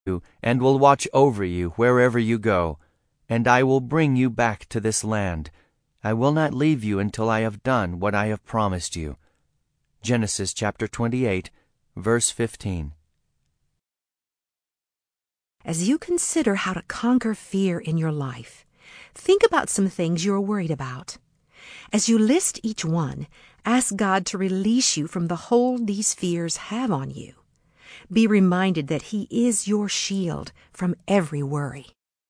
you and will watch over you wherever you go, and I will bring you back to this land. I will not leave you until I have done what I have promised you. Genesis chapter 28, verse 15. As you consider how to conquer fear in your life, think about some things you are worried about. As you list each one, ask God to release you from the hold these fears have on you. Be reminded that He is your shield from every worry.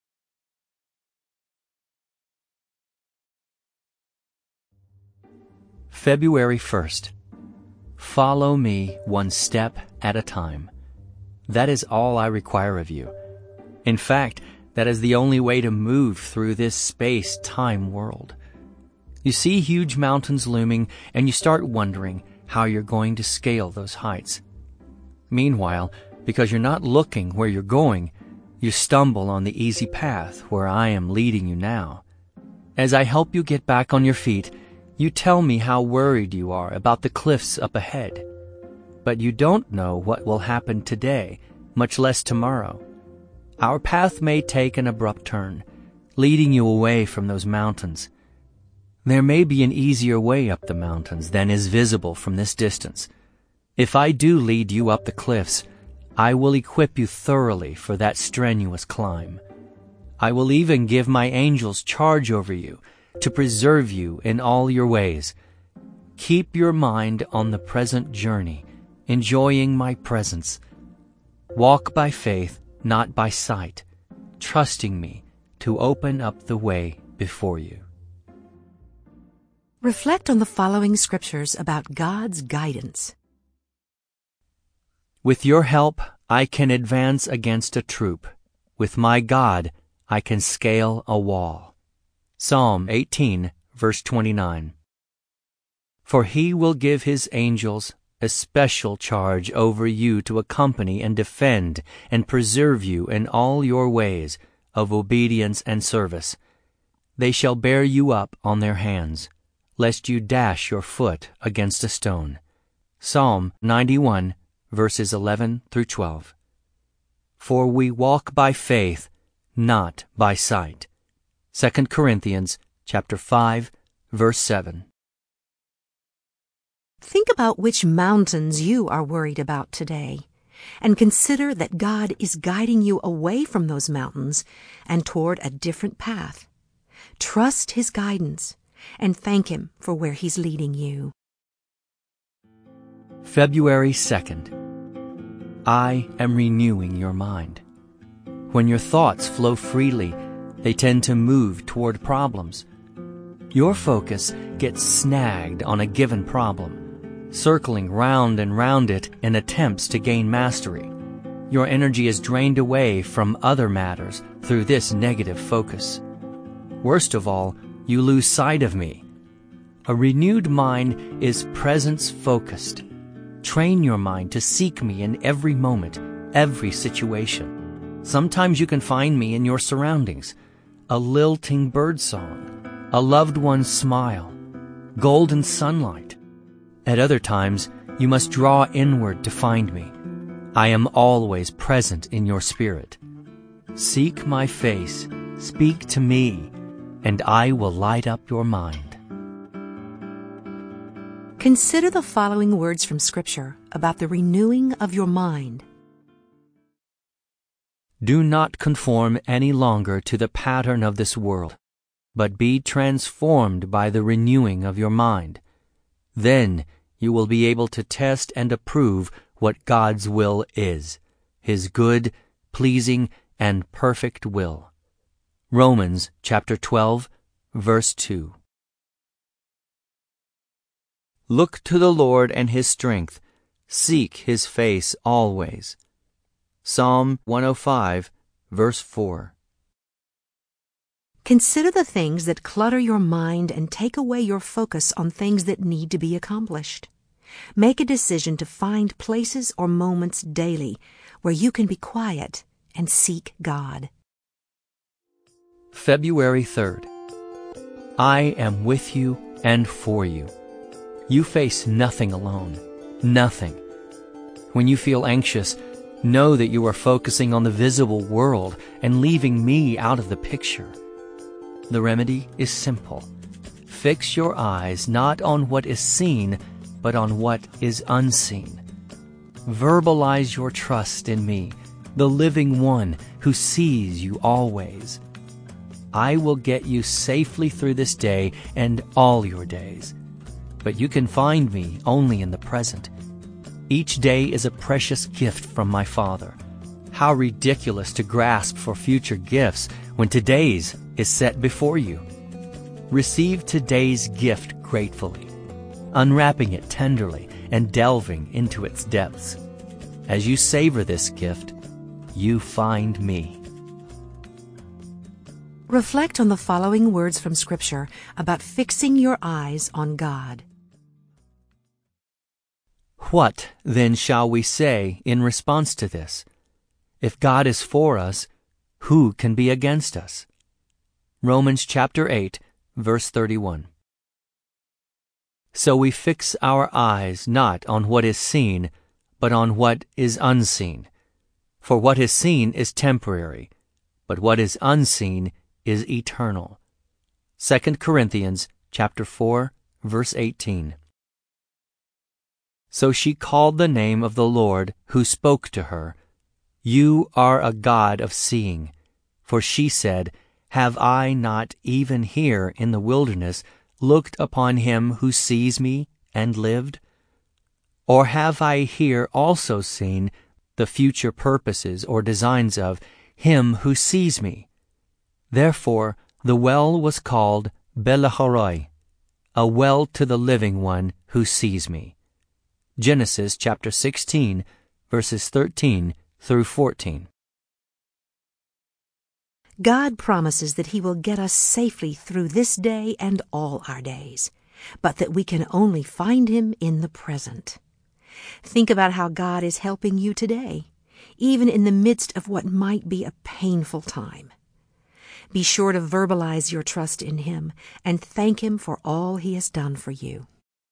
February 1st. Follow me one step at a time. That is all I require of you. In fact, that is the only way to move through this space-time world. You see huge mountains looming, and you start wondering how you're going to scale those heights. Meanwhile, because you're not looking where you're going, you stumble on the easy path where I am leading you now. As I help you get back on your feet, you tell me how worried you are about the cliffs up ahead. But you don't know what will happen today, much less tomorrow. Our path may take an abrupt turn, leading you away from those mountains. There may be an easier way up the mountains than is visible from this distance. If I do lead you up the cliffs, I will equip you thoroughly for that strenuous climb. I will even give my angels charge over you to preserve you in all your ways. Keep your mind on the present journey, enjoying my presence. Walk by faith, not by sight, trusting me to open up the way before you. Reflect on the following scriptures about God's guidance. With your help, I can advance against a troop. With my God, I can scale a wall. Psalm 18, verse 29. For He will give His angels a special charge over you to accompany and defend and preserve you in all your ways of obedience and service. They shall bear you up on their hands, lest you dash your foot against a stone. Psalm 91, verses 11 through 12. For we walk by faith, not by sight. 2 Corinthians chapter 5, verse 7. Think about which mountains you are worried about today, and consider that God is guiding you away from those mountains and toward a different path. Trust His guidance and thank Him for where He's leading you. February 2nd. I am renewing your mind. When your thoughts flow freely, they tend to move toward problems. Your focus gets snagged on a given problem, circling round and round it in attempts to gain mastery. Your energy is drained away from other matters through this negative focus. Worst of all, you lose sight of me. A renewed mind is presence-focused. Train your mind to seek me in every moment, every situation. Sometimes you can find me in your surroundings, a lilting birdsong, a loved one's smile, golden sunlight. At other times, you must draw inward to find me. I am always present in your spirit. Seek my face, speak to me, and I will light up your mind. Consider the following words from Scripture about the renewing of your mind. Do not conform any longer to the pattern of this world, but be transformed by the renewing of your mind. Then you will be able to test and approve what God's will is, His good, pleasing, and perfect will. Romans chapter 12, verse 2. Look to the Lord and His strength. Seek His face always. Psalm 105, verse 4. Consider the things that clutter your mind and take away your focus on things that need to be accomplished. Make a decision to find places or moments daily where you can be quiet and seek God. February 3rd. I am with you and for you. You face nothing alone. Nothing. When you feel anxious, Know that you are focusing on the visible world and leaving me out of the picture. The remedy is simple. Fix your eyes not on what is seen, but on what is unseen. Verbalize your trust in me, the living one who sees you always. I will get you safely through this day and all your days. But you can find me only in the present. Each day is a precious gift from my Father. How ridiculous to grasp for future gifts when today's is set before you. Receive today's gift gratefully, unwrapping it tenderly and delving into its depths. As you savor this gift, you find me. Reflect on the following words from Scripture about fixing your eyes on God. What then shall we say in response to this? If God is for us, who can be against us? Romans chapter 8, verse 31. So we fix our eyes not on what is seen, but on what is unseen. For what is seen is temporary, but what is unseen is eternal. 2 Corinthians chapter 4, verse 18. So she called the name of the Lord who spoke to her, You are a God of seeing. For she said, Have I not even here in the wilderness looked upon him who sees me and lived? Or have I here also seen the future purposes or designs of him who sees me? Therefore the well was called Belahoroi, a well to the living one who sees me. Genesis chapter 16, verses 13 through 14. God promises that He will get us safely through this day and all our days, but that we can only find Him in the present. Think about how God is helping you today, even in the midst of what might be a painful time. Be sure to verbalize your trust in Him and thank Him for all He has done for you.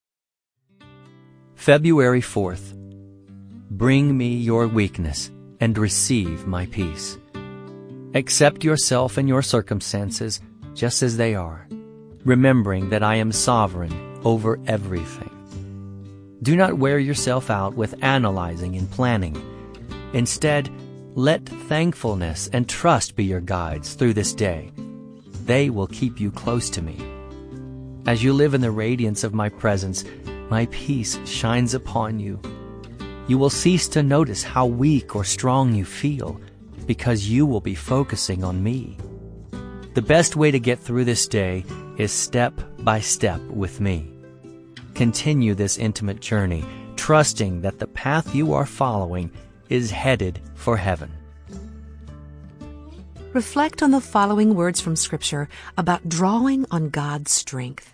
February 4th. Bring me your weakness and receive my peace. Accept yourself and your circumstances just as they are, remembering that I am sovereign over everything. Do not wear yourself out with analyzing and planning. Instead, let thankfulness and trust be your guides through this day. They will keep you close to me. As you live in the radiance of my presence, my peace shines upon you. You will cease to notice how weak or strong you feel, because you will be focusing on me. The best way to get through this day is step by step with me. Continue this intimate journey, trusting that the path you are following is headed for heaven. Reflect on the following words from Scripture about drawing on God's strength.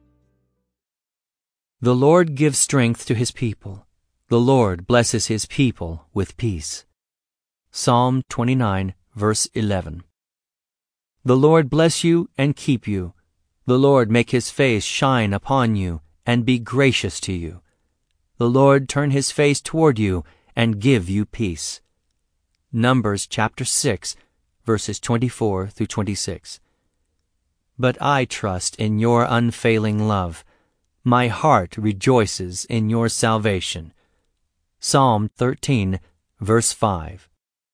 The Lord gives strength to His people. The Lord blesses His people with peace. Psalm 29, verse 11. The Lord bless you and keep you. The Lord make His face shine upon you and be gracious to you. The Lord turn His face toward you and give you peace. Numbers chapter 6, verses 24 through 26. But I trust in your unfailing love. My heart rejoices in your salvation. Psalm 13, verse 5.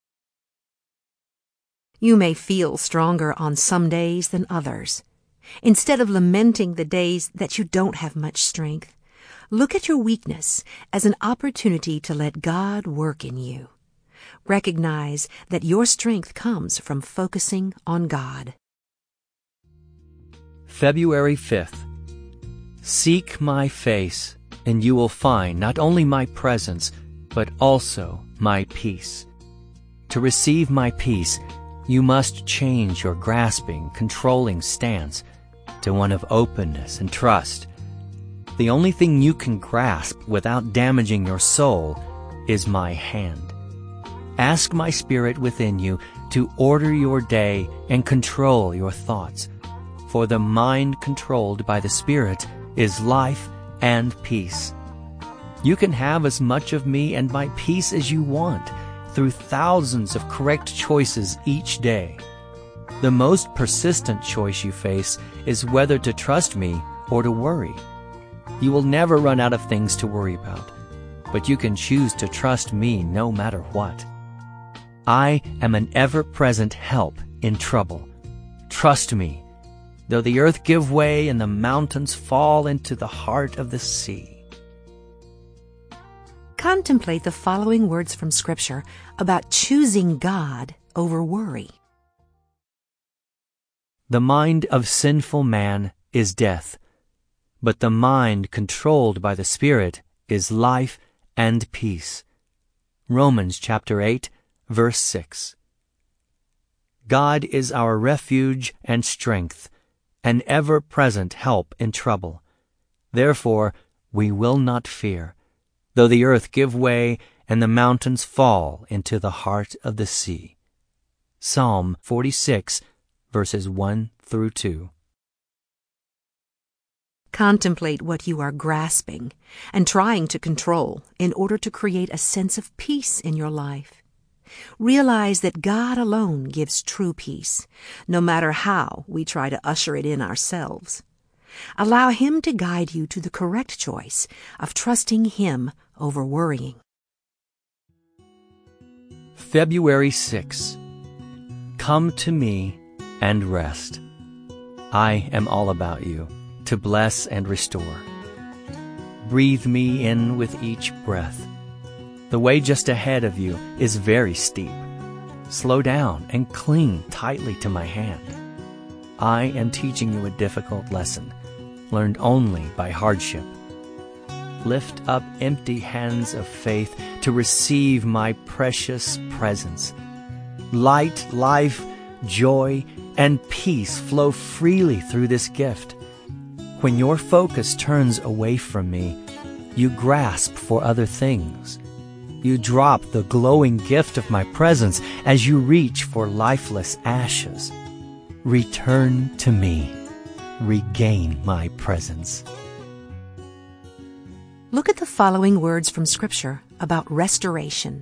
You may feel stronger on some days than others. Instead of lamenting the days that you don't have much strength, look at your weakness as an opportunity to let God work in you. Recognize that your strength comes from focusing on God. February 5th. Seek my face, and you will find not only my presence, but also my peace. To receive my peace, you must change your grasping, controlling stance to one of openness and trust. The only thing you can grasp without damaging your soul is my hand. Ask my Spirit within you to order your day and control your thoughts, for the mind controlled by the Spirit is life and peace. You can have as much of me and my peace as you want through thousands of correct choices each day. The most persistent choice you face is whether to trust me or to worry. You will never run out of things to worry about, but you can choose to trust me no matter what. I am an ever-present help in trouble. Trust me, though the earth give way and the mountains fall into the heart of the sea. Contemplate the following words from Scripture about choosing God over worry. The mind of sinful man is death, but the mind controlled by the Spirit is life and peace. Romans chapter 8, verse 6. God is our refuge and strength, an ever-present help in trouble. Therefore we will not fear, though the earth give way and the mountains fall into the heart of the sea. Psalm 46, verses 1 through 2. Contemplate what you are grasping and trying to control in order to create a sense of peace in your life. Realize that God alone gives true peace, no matter how we try to usher it in ourselves. Allow Him to guide you to the correct choice of trusting Him over worrying. February 6. Come to me and rest. I am all about you, to bless and restore. Breathe me in with each breath. The way just ahead of you is very steep. Slow down and cling tightly to my hand. I am teaching you a difficult lesson, learned only by hardship. Lift up empty hands of faith to receive my precious presence. Light, life, joy, and peace flow freely through this gift. When your focus turns away from me, you grasp for other things. You drop the glowing gift of my presence as you reach for lifeless ashes. Return to me. Regain my presence. Look at the following words from Scripture about restoration.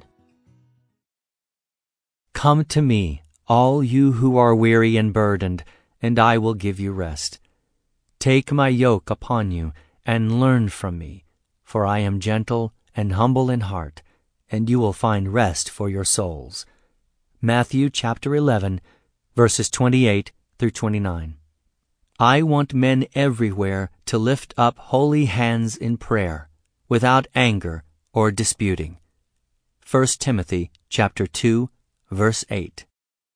Come to me, all you who are weary and burdened, and I will give you rest. Take my yoke upon you and learn from me, for I am gentle and humble in heart, and you will find rest for your souls. Matthew chapter 11, verses 28 through 29. I want men everywhere to lift up holy hands in prayer, without anger or disputing. 1 Timothy chapter 2, verse 8.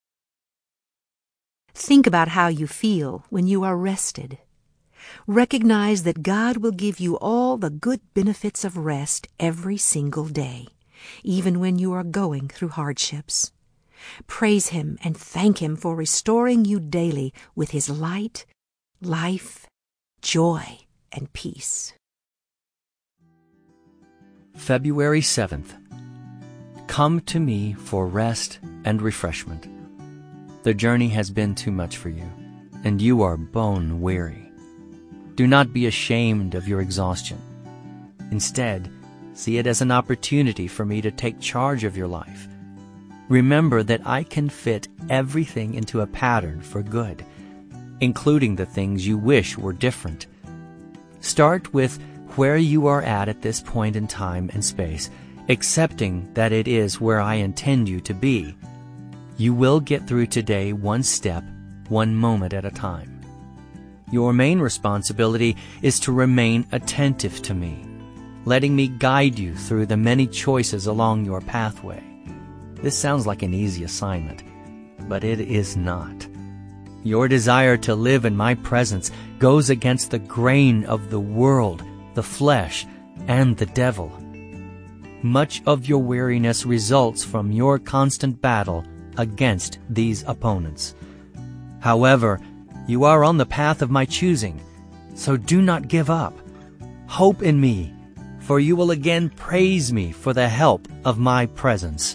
Think about how you feel when you are rested. Recognize that God will give you all the good benefits of rest every single day, even when you are going through hardships. Praise Him and thank Him for restoring you daily with His light, life, joy, and peace. February 7th. Come to me for rest and refreshment. The journey has been too much for you, and you are bone weary. Do not be ashamed of your exhaustion. Instead, see it as an opportunity for me to take charge of your life. Remember that I can fit everything into a pattern for good, including the things you wish were different. Start with where you are at this point in time and space, accepting that it is where I intend you to be. You will get through today one step, one moment at a time. Your main responsibility is to remain attentive to me, letting me guide you through the many choices along your pathway. This sounds like an easy assignment, but it is not. Your desire to live in my presence goes against the grain of the world, the flesh, and the devil. Much of your weariness results from your constant battle against these opponents. However, you are on the path of my choosing, so do not give up. Hope in me, for you will again praise me for the help of my presence.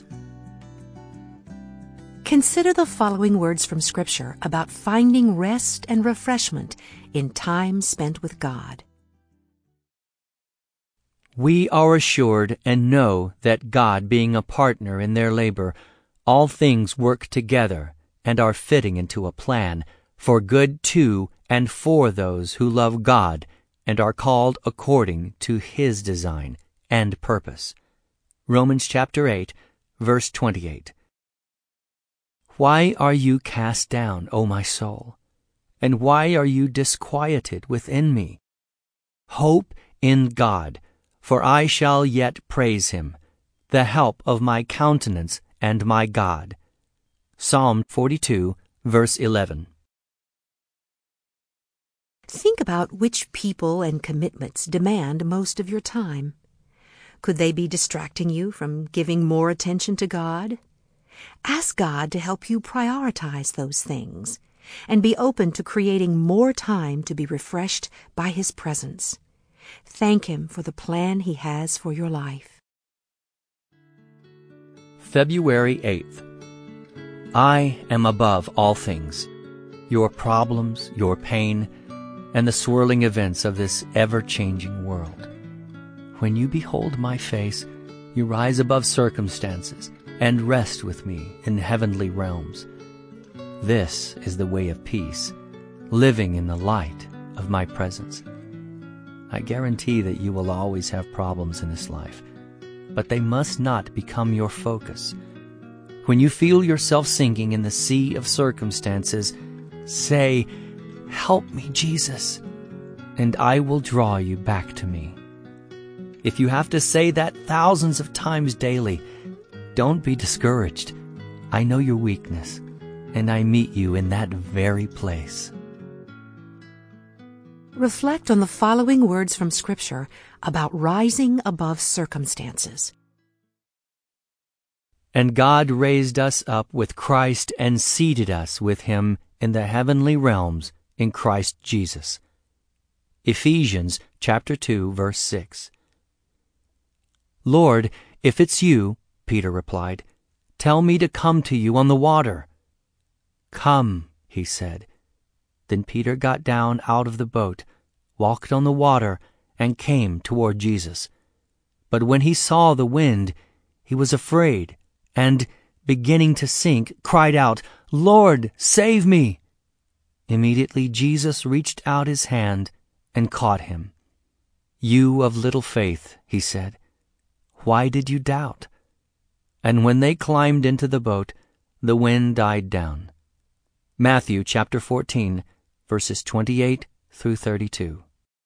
Consider the following words from Scripture about finding rest and refreshment in time spent with God. We are assured and know that God being a partner in their labor, all things work together and are fitting into a plan for good to and for those who love God and are called according to His design and purpose. Romans chapter 8, verse 28. Why are you cast down, O my soul? And why are you disquieted within me? Hope in God, for I shall yet praise Him, the help of my countenance and my God. Psalm 42, verse 11. Think about which people and commitments demand most of your time. Could they be distracting you from giving more attention to God? Ask God to help you prioritize those things and be open to creating more time to be refreshed by His presence. Thank Him for the plan He has for your life. February 8th. I am above all things, your problems, your pain, and the swirling events of this ever-changing world. When you behold my face, you rise above circumstances and rest with me in heavenly realms. This is the way of peace, living in the light of my presence. I guarantee that you will always have problems in this life, but they must not become your focus. When you feel yourself sinking in the sea of circumstances, say, "Help me, Jesus," and I will draw you back to me. If you have to say that thousands of times daily, don't be discouraged. I know your weakness, and I meet you in that very place. Reflect on the following words from Scripture about rising above circumstances. And God raised us up with Christ and seated us with Him in the heavenly realms in Christ Jesus. Ephesians chapter 2, verse 6. Lord, if it's you, Peter replied, tell me to come to you on the water. Come, he said. Then Peter got down out of the boat, walked on the water, and came toward Jesus. But when he saw the wind, he was afraid, and, beginning to sink, cried out, Lord, save me! Immediately Jesus reached out his hand and caught him. You of little faith, he said, why did you doubt? And when they climbed into the boat, the wind died down. Matthew chapter 14, verses 28 through 32.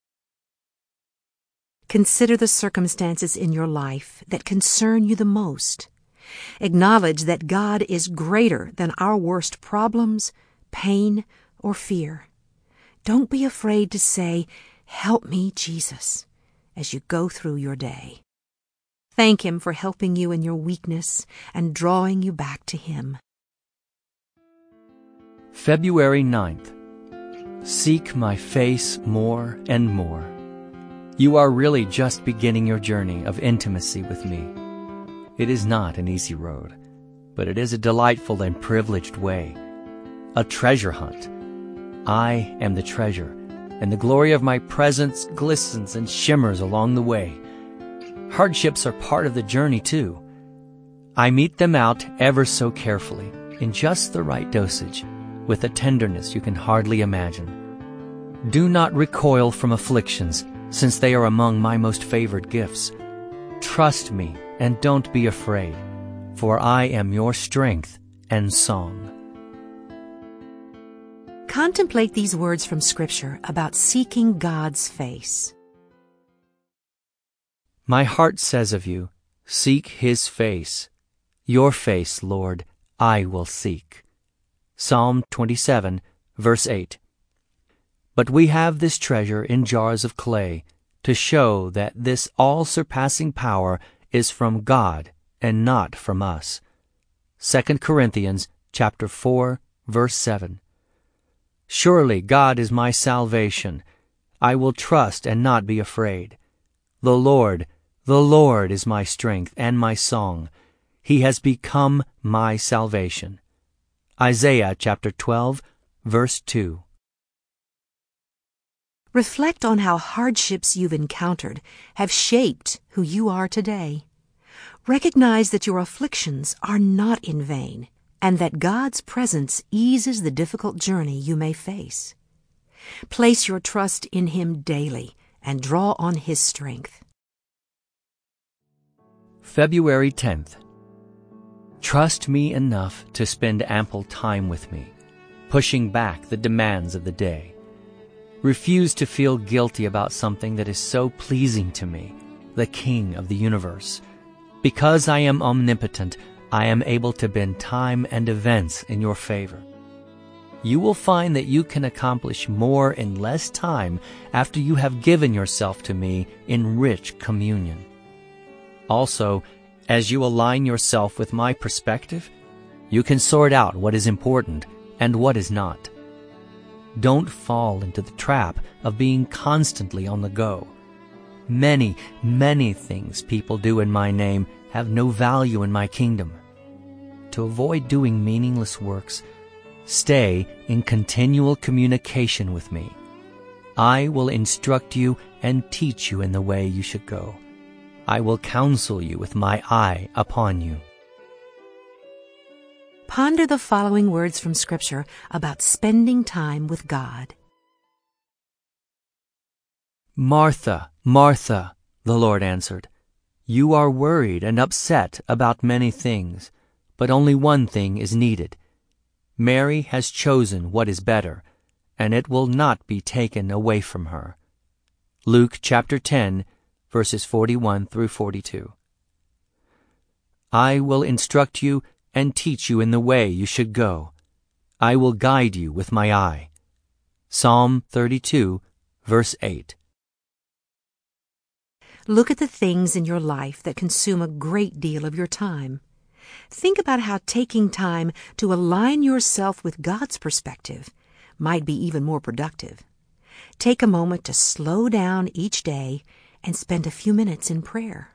Consider the circumstances in your life that concern you the most. Acknowledge that God is greater than our worst problems, pain, or fear. Don't be afraid to say, "Help me, Jesus," as you go through your day. Thank Him for helping you in your weakness and drawing you back to Him. February 9th. Seek my face more and more. You are really just beginning your journey of intimacy with me. It is not an easy road, but it is a delightful and privileged way, a treasure hunt. I am the treasure, and the glory of my presence glistens and shimmers along the way. Hardships are part of the journey, too. I mete them out ever so carefully, in just the right dosage, with a tenderness you can hardly imagine. Do not recoil from afflictions, since they are among my most favored gifts. Trust me and don't be afraid, for I am your strength and song. Contemplate these words from Scripture about seeking God's face. My heart says of you, seek His face. Your face, Lord, I will seek. Psalm 27, verse 8. But we have this treasure in jars of clay to show that this all-surpassing power is from God and not from us. 2 Corinthians chapter 4, verse 7. Surely God is my salvation. I will trust and not be afraid. The Lord is my strength and my song. He has become my salvation. Isaiah chapter 12, verse 2. Reflect on how hardships you've encountered have shaped who you are today. Recognize that your afflictions are not in vain, and that God's presence eases the difficult journey you may face. Place your trust in Him daily and draw on His strength. February 10th. Trust me enough to spend ample time with me, pushing back the demands of the day. Refuse to feel guilty about something that is so pleasing to me, the King of the universe. Because I am omnipotent, I am able to bend time and events in your favor. You will find that you can accomplish more in less time after you have given yourself to me in rich communion. Also, as you align yourself with my perspective, you can sort out what is important and what is not. Don't fall into the trap of being constantly on the go. Many, many things people do in my name have no value in my kingdom. To avoid doing meaningless works, stay in continual communication with me. I will instruct you and teach you in the way you should go. I will counsel you with my eye upon you. Ponder the following words from Scripture about spending time with God. Martha, Martha, the Lord answered, you are worried and upset about many things, but only one thing is needed. Mary has chosen what is better, and it will not be taken away from her. Luke chapter 10, verses 41 through 42. I will instruct you and teach you in the way you should go. I will guide you with my eye. Psalm 32, verse 8. Look at the things in your life that consume a great deal of your time. Think about how taking time to align yourself with God's perspective might be even more productive. Take a moment to slow down each day and spend a few minutes in prayer.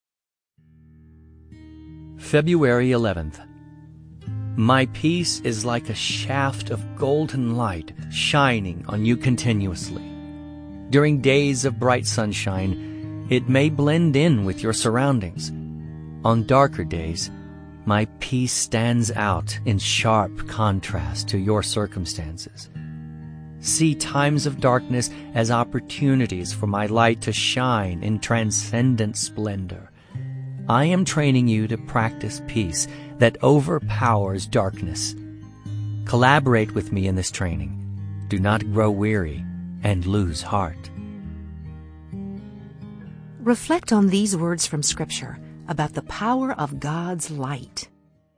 February 11th. My peace is like a shaft of golden light shining on you continuously. During days of bright sunshine, it may blend in with your surroundings. On darker days, my peace stands out in sharp contrast to your circumstances. See times of darkness as opportunities for my light to shine in transcendent splendor. I am training you to practice peace that overpowers darkness. Collaborate with me in this training. Do not grow weary and lose heart. Reflect on these words from Scripture about the power of God's light.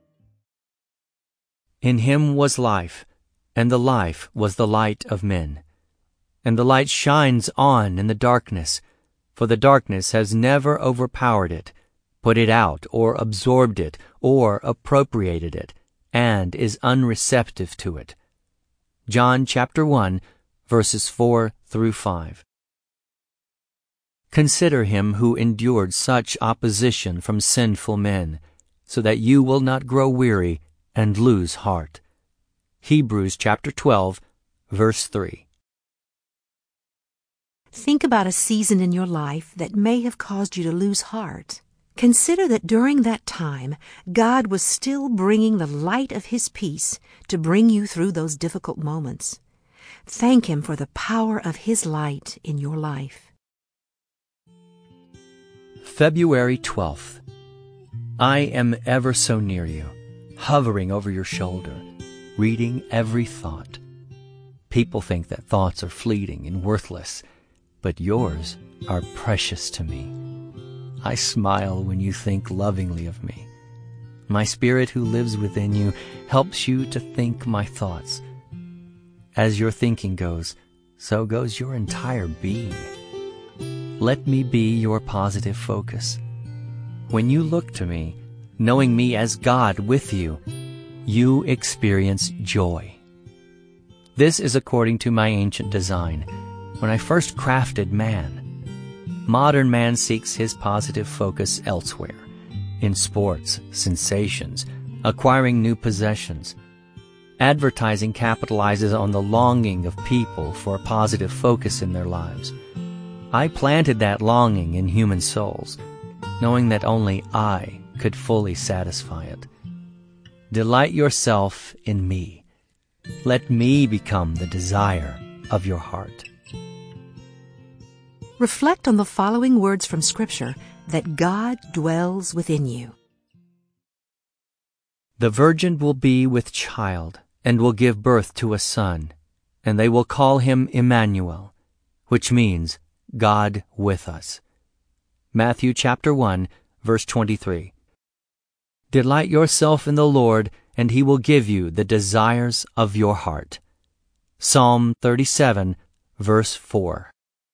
In him was life, and the life was the light of men. And the light shines on in the darkness, for the darkness has never overpowered it, put it out, or absorbed it, or appropriated it, and is unreceptive to it. John chapter 1, verses 4 through 5. Consider him who endured such opposition from sinful men, so that you will not grow weary and lose heart. Hebrews chapter 12, verse 3. Think about a season in your life that may have caused you to lose heart. Consider that during that time, God was still bringing the light of His peace to bring you through those difficult moments. Thank Him for the power of His light in your life. February 12th. I am ever so near you, hovering over your shoulder, reading every thought. People think that thoughts are fleeting and worthless, but yours are precious to me. I smile when you think lovingly of me. My Spirit who lives within you helps you to think my thoughts. As your thinking goes, so goes your entire being. Let me be your positive focus. When you look to me, knowing me as God with you, you experience joy. This is according to my ancient design, when I first crafted man. Modern man seeks his positive focus elsewhere, in sports, sensations, acquiring new possessions. Advertising capitalizes on the longing of people for a positive focus in their lives. I planted that longing in human souls, knowing that only I could fully satisfy it. Delight yourself in me. Let me become the desire of your heart. Reflect on the following words from Scripture that God dwells within you. The virgin will be with child and will give birth to a son, and they will call him Emmanuel, which means God with us. Matthew chapter 1, verse 23. Delight yourself in the Lord, and he will give you the desires of your heart. Psalm 37, verse 4.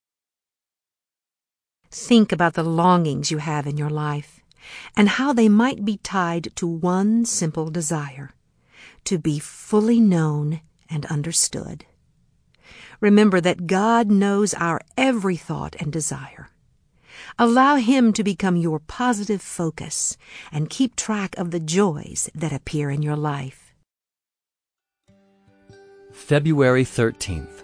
Think about the longings you have in your life and how they might be tied to one simple desire: to be fully known and understood. Remember that God knows our every thought and desire. Allow Him to become your positive focus and keep track of the joys that appear in your life. February 13th.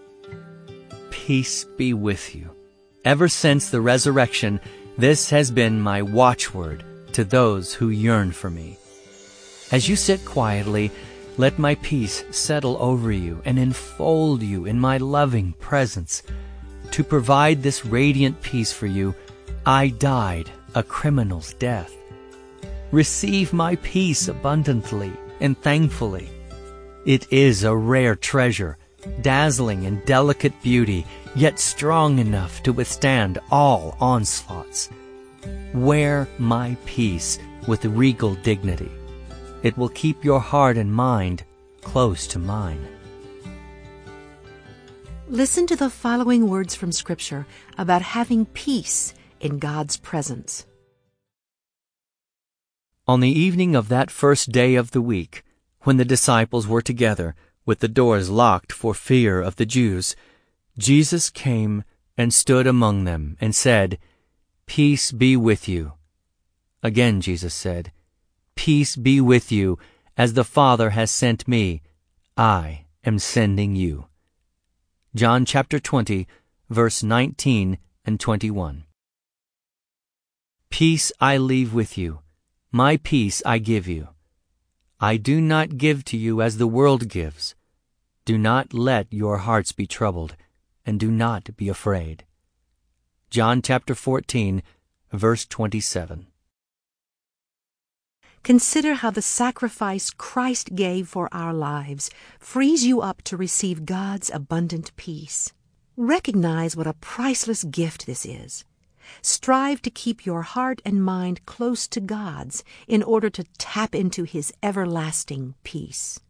Peace be with you. Ever since the resurrection, this has been my watchword to those who yearn for me. As you sit quietly, let my peace settle over you and enfold you in my loving presence. To provide this radiant peace for you, I died a criminal's death. Receive my peace abundantly and thankfully. It is a rare treasure, dazzling in delicate beauty, yet strong enough to withstand all onslaughts. Wear my peace with regal dignity. It will keep your heart and mind close to mine. Listen to the following words from Scripture about having peace in God's presence. On the evening of that first day of the week, when the disciples were together, with the doors locked for fear of the Jews, Jesus came and stood among them and said, "Peace be with you." Again Jesus said, "Peace be with you. As the Father has sent me, I am sending you." John chapter 20, verse 19 and 21. Peace I leave with you. My peace I give you. I do not give to you as the world gives. Do not let your hearts be troubled, and do not be afraid. John chapter 14, verse 27. Consider how the sacrifice Christ gave for our lives frees you up to receive God's abundant peace. Recognize what a priceless gift this is. Strive to keep your heart and mind close to God's in order to tap into His everlasting peace.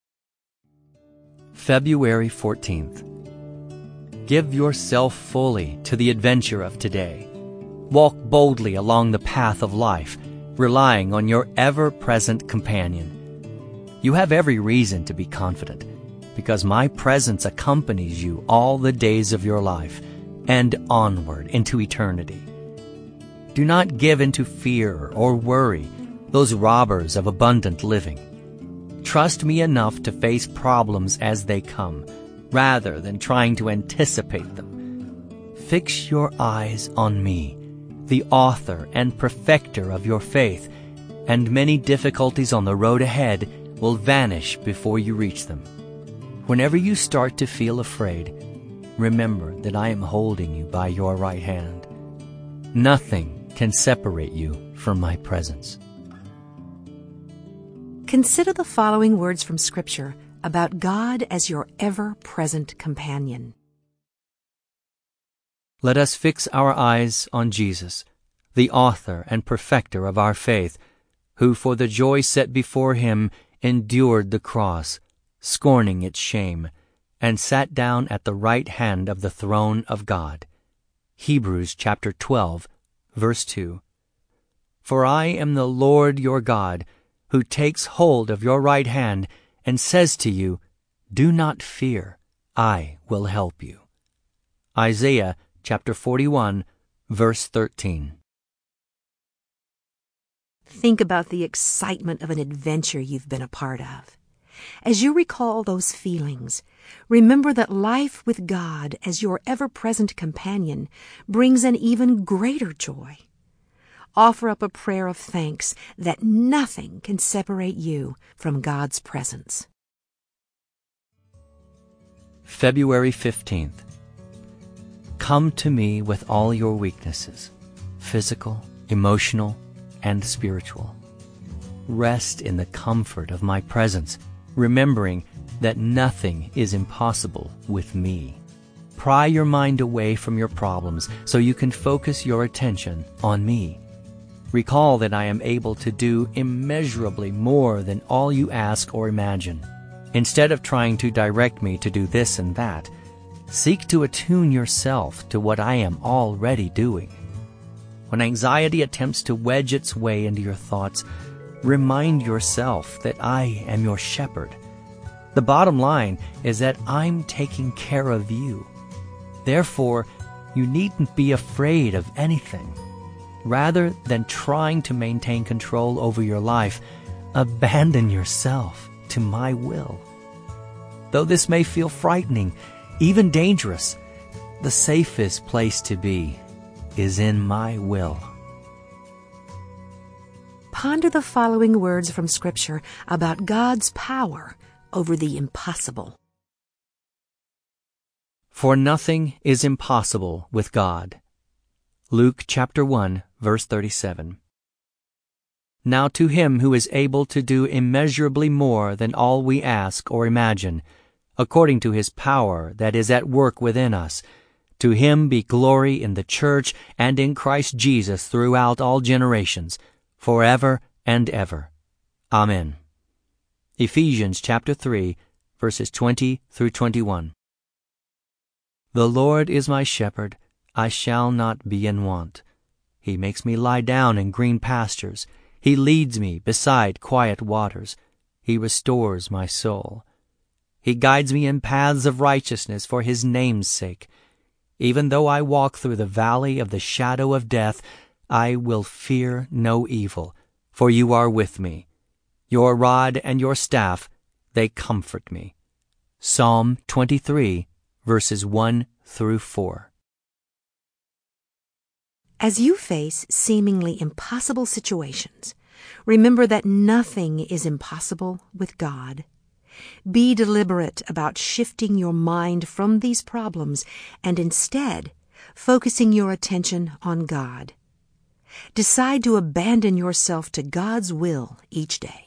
February 14th. Give yourself fully to the adventure of today. Walk boldly along the path of life, relying on your ever-present companion. You have every reason to be confident, because my presence accompanies you all the days of your life and onward into eternity. Do not give into fear or worry, those robbers of abundant living. Trust me enough to face problems as they come, rather than trying to anticipate them. Fix your eyes on me, the author and perfecter of your faith, and many difficulties on the road ahead will vanish before you reach them. Whenever you start to feel afraid, remember that I am holding you by your right hand. Nothing can separate you from my presence. Consider the following words from Scripture about God as your ever-present companion. Let us fix our eyes on Jesus, the author and perfecter of our faith, who for the joy set before him endured the cross, scorning its shame, and sat down at the right hand of the throne of God. Hebrews chapter 12, verse 2. For I am the Lord your God, who takes hold of your right hand and says to you, Do not fear, I will help you. Isaiah chapter 41, verse 13. Think about the excitement of an adventure you've been a part of. As you recall those feelings, remember that life with God as your ever-present companion brings an even greater joy. Offer up a prayer of thanks that nothing can separate you from God's presence. February 15th. Come to me with all your weaknesses, physical, emotional, and spiritual. Rest in the comfort of my presence, remembering that nothing is impossible with me. Pry your mind away from your problems so you can focus your attention on me. Recall that I am able to do immeasurably more than all you ask or imagine. Instead of trying to direct me to do this and that, seek to attune yourself to what I am already doing. When anxiety attempts to wedge its way into your thoughts, remind yourself that I am your shepherd. The bottom line is that I'm taking care of you. Therefore, you needn't be afraid of anything. Rather than trying to maintain control over your life, abandon yourself to my will. Though this may feel frightening, even dangerous, the safest place to be is in my will. Ponder the following words from Scripture about God's power over the impossible. For nothing is impossible with God. Luke chapter 1, verse 37. Now to him who is able to do immeasurably more than all we ask or imagine, according to his power that is at work within us, to him be glory in the church and in Christ Jesus throughout all generations, forever and ever. Amen. Ephesians chapter 3, verses 20 through 21. The Lord is my shepherd, I shall not be in want. He makes me lie down in green pastures. He leads me beside quiet waters. He restores my soul. He guides me in paths of righteousness for his name's sake. Even though I walk through the valley of the shadow of death, I will fear no evil, for you are with me. Your rod and your staff, they comfort me. Psalm 23, verses 1 through 4. As you face seemingly impossible situations, remember that nothing is impossible with God. Be deliberate about shifting your mind from these problems and instead focusing your attention on God. Decide to abandon yourself to God's will each day.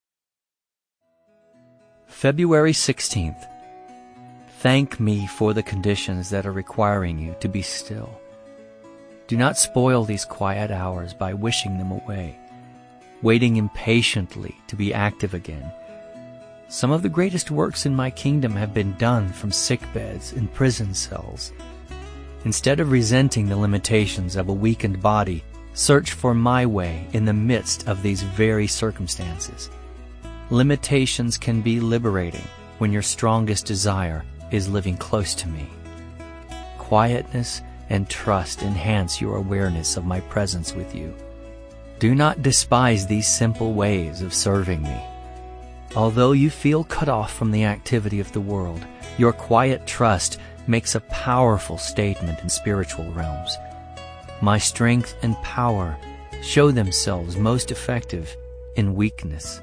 February 16th. Thank me for the conditions that are requiring you to be still. Do not spoil these quiet hours by wishing them away, waiting impatiently to be active again. Some of the greatest works in my kingdom have been done from sickbeds and prison cells. Instead of resenting the limitations of a weakened body, search for my way in the midst of these very circumstances. Limitations can be liberating when your strongest desire is living close to me. Quietness and trust enhance your awareness of my presence with you. Do not despise these simple ways of serving me. Although you feel cut off from the activity of the world, your quiet trust makes a powerful statement in spiritual realms. My strength and power show themselves most effective in weakness.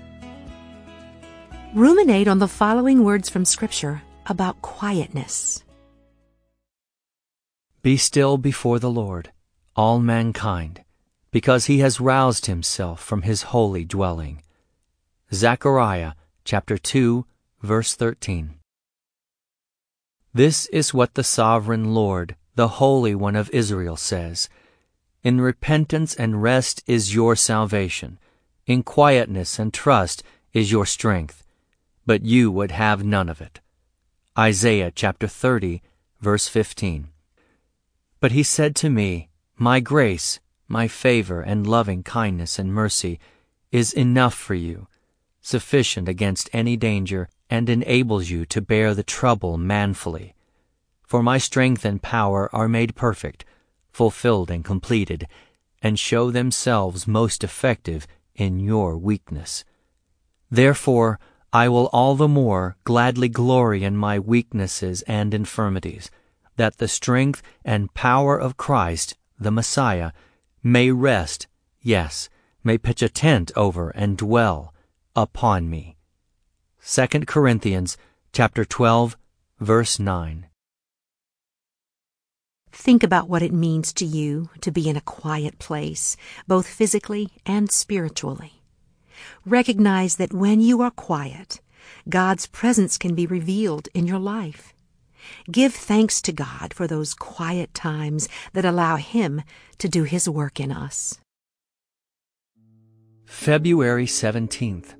Ruminate on the following words from Scripture about quietness. Be still before the Lord, all mankind, because he has roused himself from his holy dwelling. Zechariah chapter 2, verse 13. This is what the sovereign Lord, the Holy One of Israel, says. In repentance and rest is your salvation. In quietness and trust is your strength. But you would have none of it. Isaiah chapter 30, verse 15. But he said to me, My grace, my favor and loving kindness and mercy is enough for you, sufficient against any danger, and enables you to bear the trouble manfully. For my strength and power are made perfect, fulfilled and completed, and show themselves most effective in your weakness. Therefore, I will all the more gladly glory in my weaknesses and infirmities, that the strength and power of Christ, the Messiah, may rest, yes, may pitch a tent over and dwell upon me. 2 Corinthians chapter 12, verse 9. Think about what it means to you to be in a quiet place, both physically and spiritually. Recognize that when you are quiet, God's presence can be revealed in your life. Give thanks to God for those quiet times that allow Him to do His work in us. February 17th.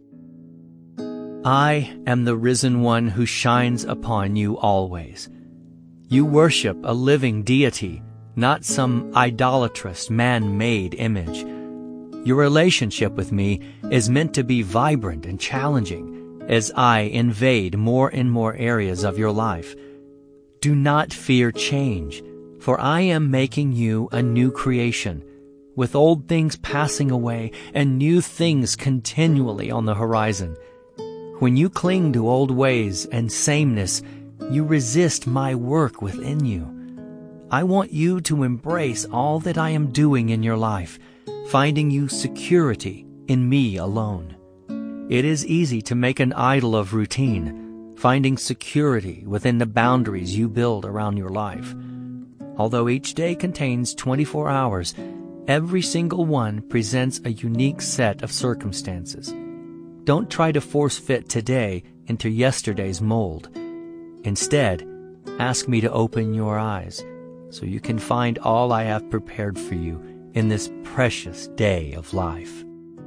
I am the risen one who shines upon you always. You worship a living deity, not some idolatrous man-made image. Your relationship with me is meant to be vibrant and challenging as I invade more and more areas of your life. Do not fear change, for I am making you a new creation, with old things passing away and new things continually on the horizon. When you cling to old ways and sameness, you resist my work within you. I want you to embrace all that I am doing in your life, finding you security in me alone. It is easy to make an idol of routine, finding security within the boundaries you build around your life. Although each day contains 24 hours, every single one presents a unique set of circumstances. Don't try to force fit today into yesterday's mold. Instead, ask me to open your eyes so you can find all I have prepared for you in this precious day of life.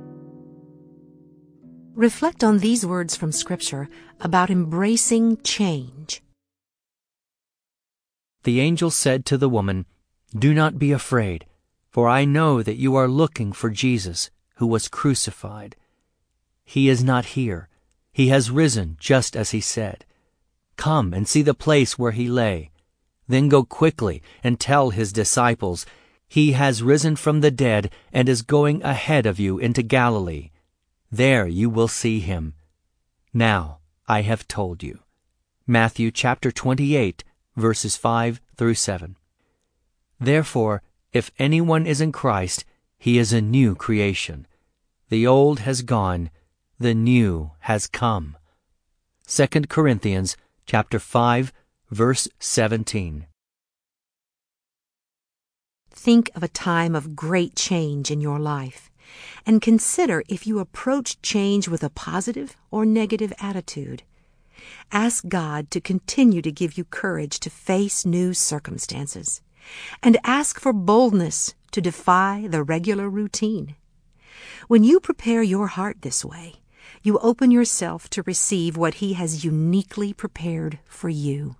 Reflect on these words from Scripture about embracing change. The angel said to the woman, "Do not be afraid, for I know that you are looking for Jesus, who was crucified. He is not here. He has risen just as he said. Come and see the place where he lay. Then go quickly and tell his disciples, he has risen from the dead and is going ahead of you into Galilee. There you will see him. Now I have told you." Matthew chapter 28, verses 5 through 7. Therefore, if anyone is in Christ, he is a new creation. The old has gone, the new has come. 2 Corinthians chapter 5, verse 17. Think of a time of great change in your life, and consider if you approach change with a positive or negative attitude. Ask God to continue to give you courage to face new circumstances, and ask for boldness to defy the regular routine. When you prepare your heart this way, you open yourself to receive what He has uniquely prepared for you.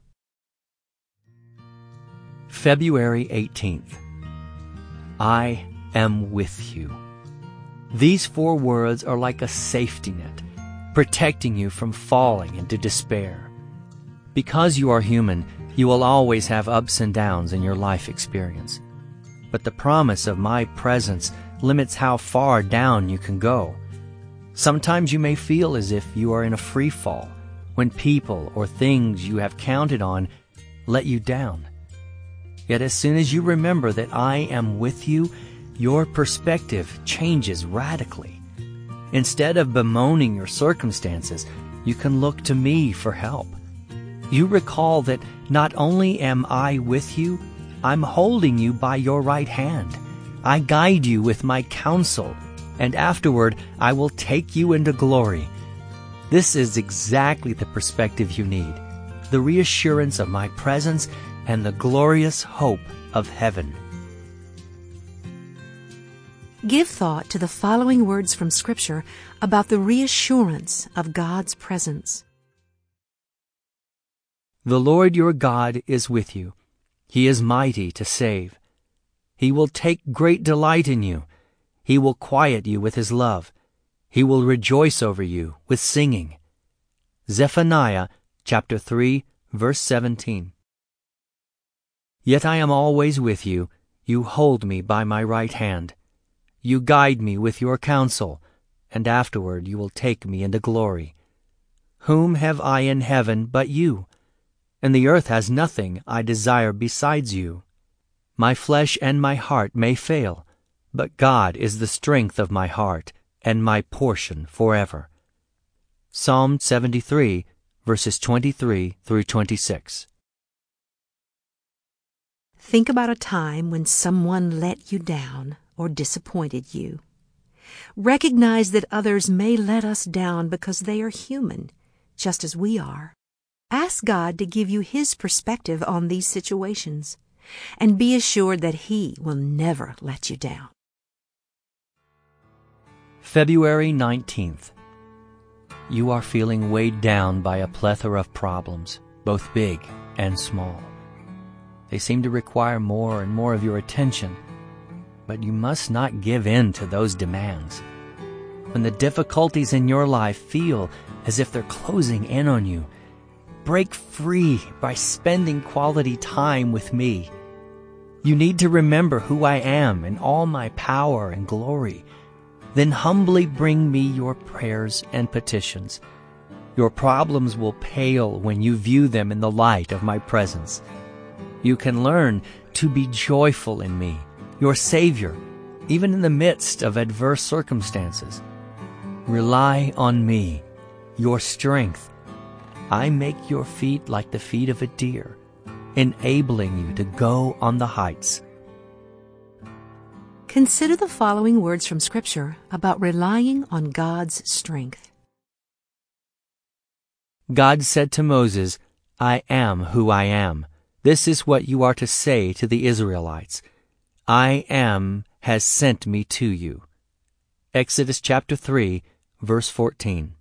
February 18th. I am with you. These 4 words are like a safety net, protecting you from falling into despair. Because you are human, you will always have ups and downs in your life experience. But the promise of my presence limits how far down you can go. Sometimes you may feel as if you are in a free fall when people or things you have counted on let you down. Yet as soon as you remember that I am with you, your perspective changes radically. Instead of bemoaning your circumstances, you can look to me for help. You recall that not only am I with you, I'm holding you by your right hand. I guide you with my counsel, and afterward I will take you into glory. This is exactly the perspective you need, the reassurance of my presence and the glorious hope of heaven. Give thought to the following words from Scripture about the reassurance of God's presence. The Lord your God is with you. He is mighty to save. He will take great delight in you. He will quiet you with his love. He will rejoice over you with singing. Zephaniah chapter 3, verse 17. Yet I am always with you. You hold me by my right hand. You guide me with your counsel, and afterward you will take me into glory. Whom have I in heaven but you? And the earth has nothing I desire besides you. My flesh and my heart may fail, but God is the strength of my heart and my portion forever. Psalm 73, verses 23 through 26. Think about a time when someone let you down or disappointed you. Recognize that others may let us down because they are human, just as we are. Ask God to give you His perspective on these situations, and be assured that He will never let you down. February 19th. You are feeling weighed down by a plethora of problems, both big and small. They seem to require more and more of your attention, but you must not give in to those demands. When the difficulties in your life feel as if they're closing in on you, break free by spending quality time with me. You need to remember who I am in all my power and glory. Then humbly bring me your prayers and petitions. Your problems will pale when you view them in the light of my presence. You can learn to be joyful in me, your Savior, even in the midst of adverse circumstances. Rely on me, your strength. I make your feet like the feet of a deer, enabling you to go on the heights. Consider the following words from Scripture about relying on God's strength. God said to Moses, I am who I am. This is what you are to say to the Israelites. I am has sent me to you. Exodus chapter 3, verse 14.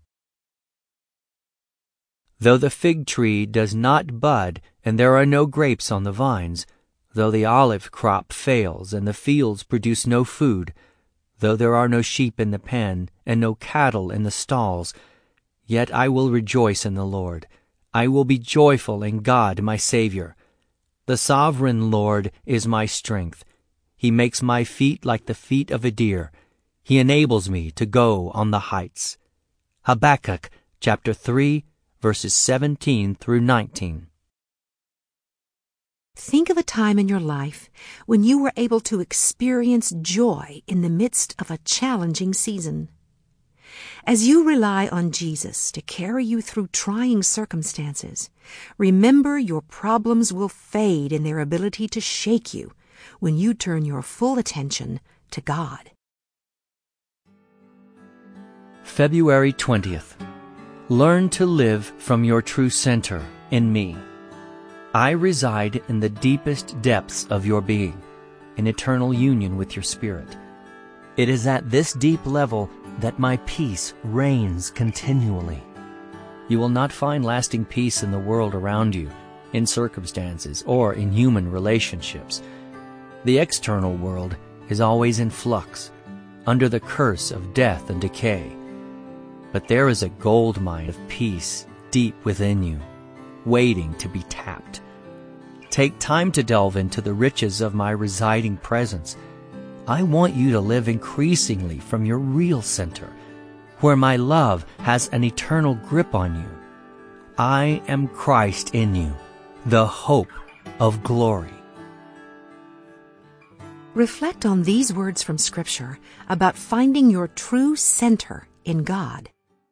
Though the fig tree does not bud, and there are no grapes on the vines, though the olive crop fails, and the fields produce no food, though there are no sheep in the pen, and no cattle in the stalls, yet I will rejoice in the Lord. I will be joyful in God my Savior. The sovereign Lord is my strength. He makes my feet like the feet of a deer. He enables me to go on the heights. Habakkuk chapter 3, verses 17 through 19. Think of a time in your life when you were able to experience joy in the midst of a challenging season. As you rely on Jesus to carry you through trying circumstances, remember your problems will fade in their ability to shake you when you turn your full attention to God. February 20th. Learn to live from your true center in me. I reside in the deepest depths of your being, in eternal union with your spirit. It is at this deep level that my peace reigns continually. You will not find lasting peace in the world around you, in circumstances, or in human relationships. The external world is always in flux, under the curse of death and decay. But there is a gold mine of peace deep within you, waiting to be tapped. Take time to delve into the riches of my residing presence. I want you to live increasingly from your real center, where my love has an eternal grip on you. I am Christ in you, the hope of glory. Reflect on these words from Scripture about finding your true center in God.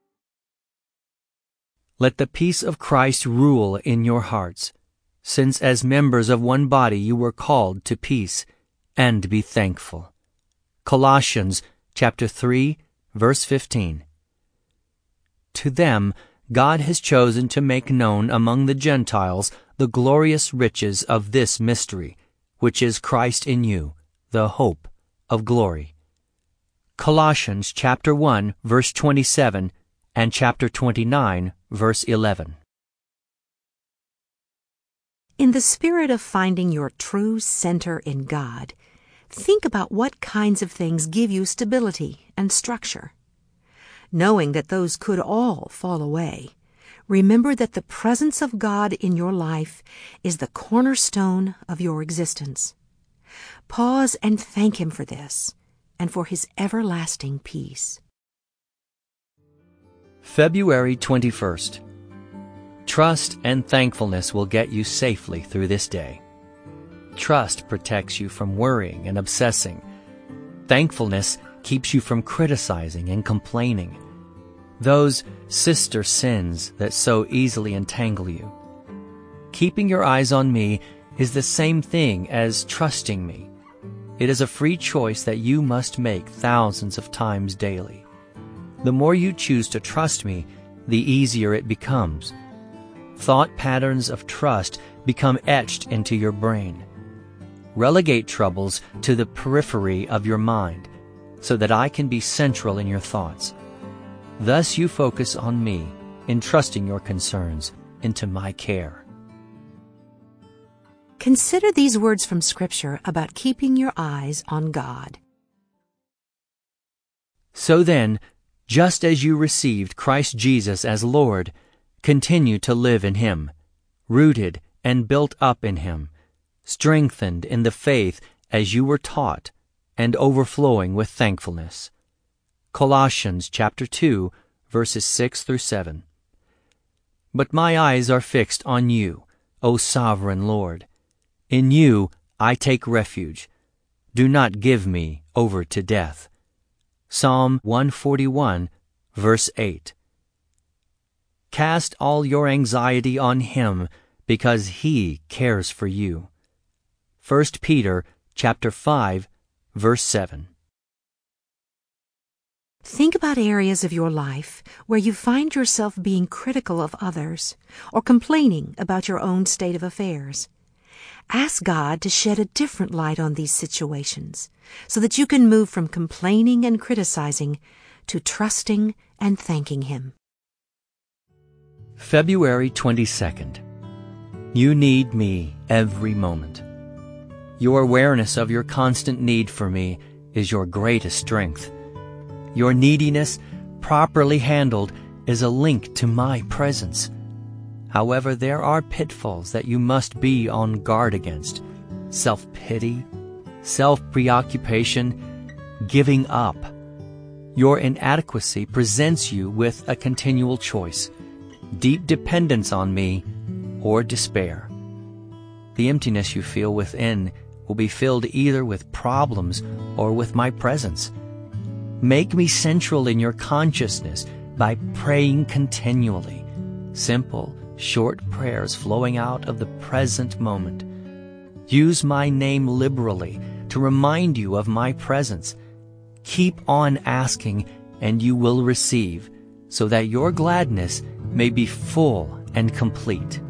Let the peace of Christ rule in your hearts, since as members of one body you were called to peace, and be thankful. Colossians chapter 3, verse 15. To them God has chosen to make known among the Gentiles the glorious riches of this mystery, which is Christ in you, the hope of glory. Colossians chapter 1, verse 27, and chapter 29, verse 11. In the spirit of finding your true center in God, think about what kinds of things give you stability and structure. Knowing that those could all fall away, remember that the presence of God in your life is the cornerstone of your existence. Pause and thank Him for this and for His everlasting peace. February 21st. Trust and thankfulness will get you safely through this day. Trust protects you from worrying and obsessing. Thankfulness keeps you from criticizing and complaining. Those sister sins that so easily entangle you. Keeping your eyes on me is the same thing as trusting me. It is a free choice that you must make thousands of times daily. The more you choose to trust me, the easier it becomes. Thought patterns of trust become etched into your brain. Relegate troubles to the periphery of your mind, so that I can be central in your thoughts. Thus you focus on me, entrusting your concerns into my care. Consider these words from Scripture about keeping your eyes on God. So then, just as you received Christ Jesus as Lord, continue to live in Him, rooted and built up in Him, strengthened in the faith as you were taught, and overflowing with thankfulness. Colossians chapter 2, verses 6 through 7. But my eyes are fixed on you, O sovereign Lord. In you I take refuge. Do not give me over to death. Psalm 141, verse 8. Cast all your anxiety on Him, because He cares for you. 1 Peter chapter 5, verse 7. Think about areas of your life where you find yourself being critical of others or complaining about your own state of affairs. Ask God to shed a different light on these situations so that you can move from complaining and criticizing to trusting and thanking Him. February 22nd. You need me every moment. Your awareness of your constant need for me is your greatest strength. Your neediness, properly handled, is a link to my presence. However, there are pitfalls that you must be on guard against: self-pity, self-preoccupation, giving up. Your inadequacy presents you with a continual choice: deep dependence on me or despair. The emptiness you feel within will be filled either with problems or with my presence. Make me central in your consciousness by praying continually. Simple, short prayers flowing out of the present moment. Use my name liberally to remind you of my presence. Keep on asking, and you will receive, so that your gladness may be full and complete.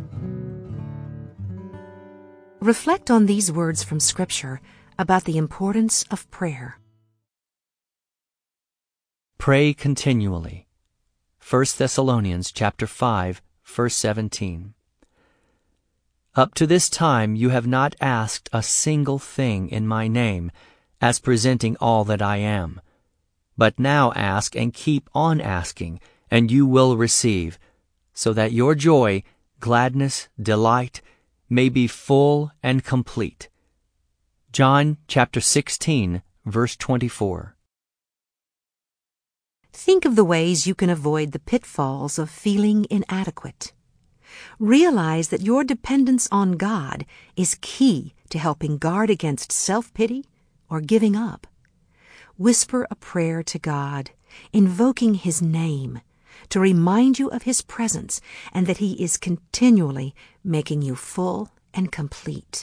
Reflect on these words from Scripture about the importance of prayer. Pray continually. 1 Thessalonians chapter 5, verse 17. Up to this time you have not asked a single thing in my name, as presenting all that I am. But now ask and keep on asking, and you will receive, so that your joy, gladness, delight may be full and complete. John chapter 16, verse 24. Think of the ways you can avoid the pitfalls of feeling inadequate. Realize that your dependence on God is key to helping guard against self-pity or giving up. Whisper a prayer to God, invoking His name, to remind you of His presence and that He is continually making you full and complete.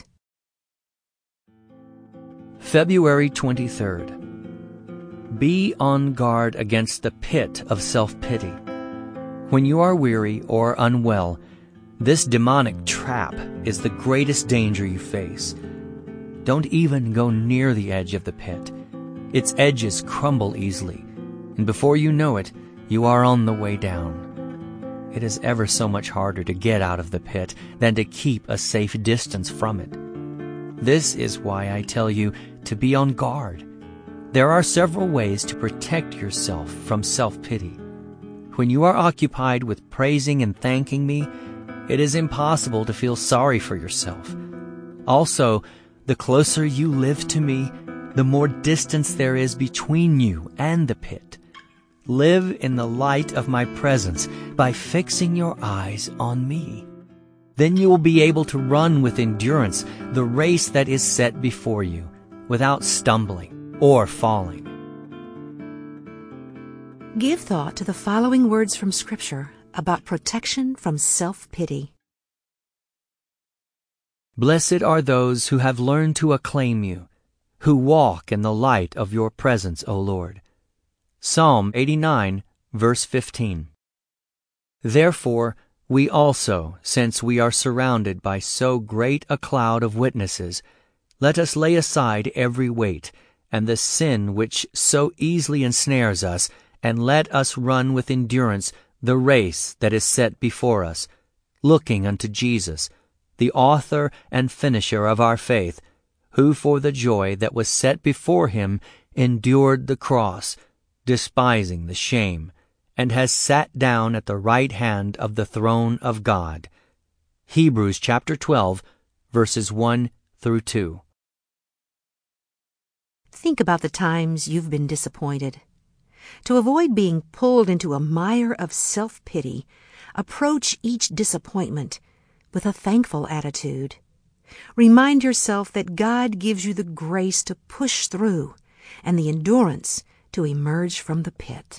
February 23rd. Be on guard against the pit of self-pity. When you are weary or unwell, this demonic trap is the greatest danger you face. Don't even go near the edge of the pit. Its edges crumble easily, and before you know it, you are on the way down. It is ever so much harder to get out of the pit than to keep a safe distance from it. This is why I tell you to be on guard. There are several ways to protect yourself from self-pity. When you are occupied with praising and thanking me, it is impossible to feel sorry for yourself. Also, the closer you live to me, the more distance there is between you and the pit. Live in the light of my presence by fixing your eyes on me. Then you will be able to run with endurance the race that is set before you, without stumbling or falling. Give thought to the following words from Scripture about protection from self-pity. Blessed are those who have learned to acclaim you, who walk in the light of your presence, O Lord. Psalm 89, verse 15. Therefore, we also, since we are surrounded by so great a cloud of witnesses, let us lay aside every weight, and the sin which so easily ensnares us, and let us run with endurance the race that is set before us, looking unto Jesus, the author and finisher of our faith, who for the joy that was set before him endured the cross, despising the shame, and has sat down at the right hand of the throne of God. Hebrews chapter 12, verses 1 through 2. Think about the times you've been disappointed. To avoid being pulled into a mire of self-pity, approach each disappointment with a thankful attitude. Remind yourself that God gives you the grace to push through and the endurance to emerge from the pit.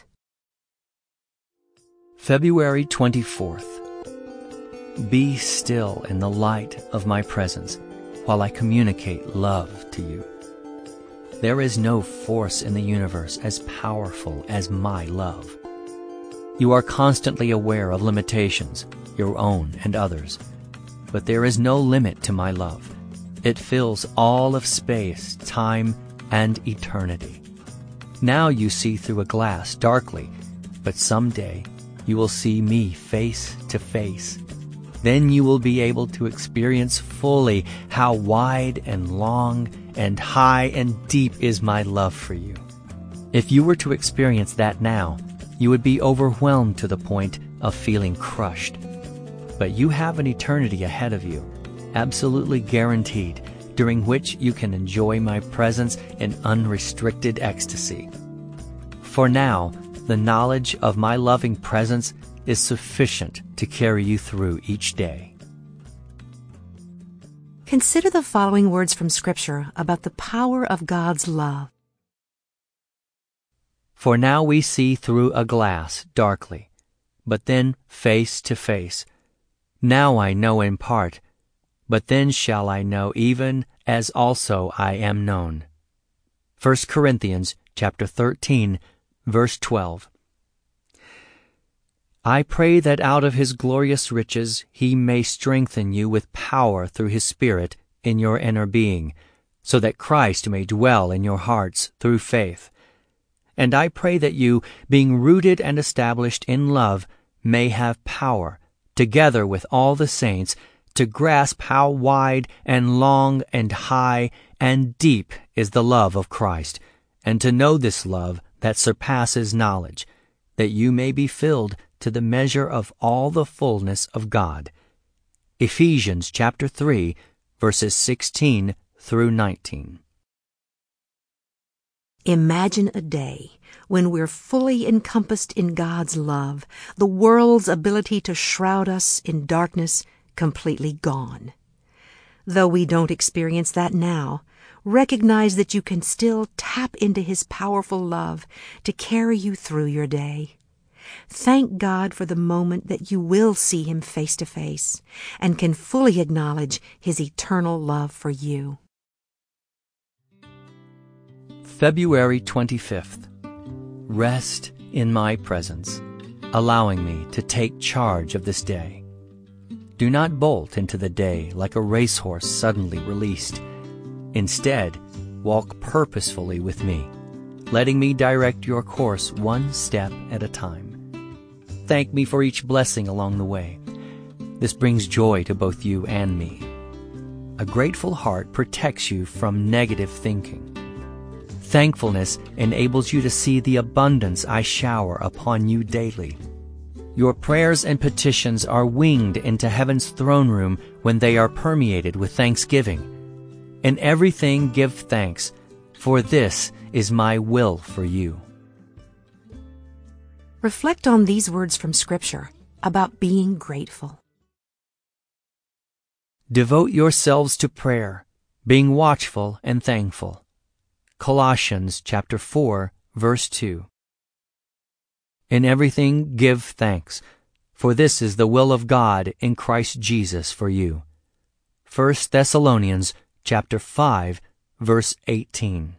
February 24th. Be still in the light of my presence while I communicate love to you. There is no force in the universe as powerful as my love. You are constantly aware of limitations, your own and others. But there is no limit to my love. It fills all of space, time, and eternity. Now you see through a glass darkly, but someday you will see me face to face. Then you will be able to experience fully how wide and long and high and deep is my love for you. If you were to experience that now, you would be overwhelmed to the point of feeling crushed. But you have an eternity ahead of you, absolutely guaranteed, during which you can enjoy my presence in unrestricted ecstasy. For now, the knowledge of my loving presence is sufficient to carry you through each day. Consider the following words from Scripture about the power of God's love. For now we see through a glass darkly, but then face to face. Now I know in part, but then shall I know even as also I am known. 1 Corinthians chapter 13, verse 12. I pray that out of his glorious riches he may strengthen you with power through his Spirit in your inner being, so that Christ may dwell in your hearts through faith. And I pray that you, being rooted and established in love, may have power, together with all the saints, to grasp how wide and long and high and deep is the love of Christ, and to know this love that surpasses knowledge, that you may be filled to the measure of all the fullness of God. Ephesians chapter 3, verses 16 through 19. Imagine a day when we're fully encompassed in God's love, the world's ability to shroud us in darkness completely gone. Though we don't experience that now, recognize that you can still tap into His powerful love to carry you through your day. Thank God for the moment that you will see Him face to face and can fully acknowledge His eternal love for you. February 25th. Rest in my presence, allowing me to take charge of this day. Do not bolt into the day like a racehorse suddenly released. Instead, walk purposefully with me, letting me direct your course one step at a time. Thank me for each blessing along the way. This brings joy to both you and me. A grateful heart protects you from negative thinking. Thankfulness enables you to see the abundance I shower upon you daily. Your prayers and petitions are winged into heaven's throne room when they are permeated with thanksgiving. In everything give thanks, for this is my will for you. Reflect on these words from Scripture about being grateful. Devote yourselves to prayer, being watchful and thankful. Colossians chapter 4, verse 2. In everything give thanks, for this is the will of God in Christ Jesus for you. 1 Thessalonians chapter 5, verse 18.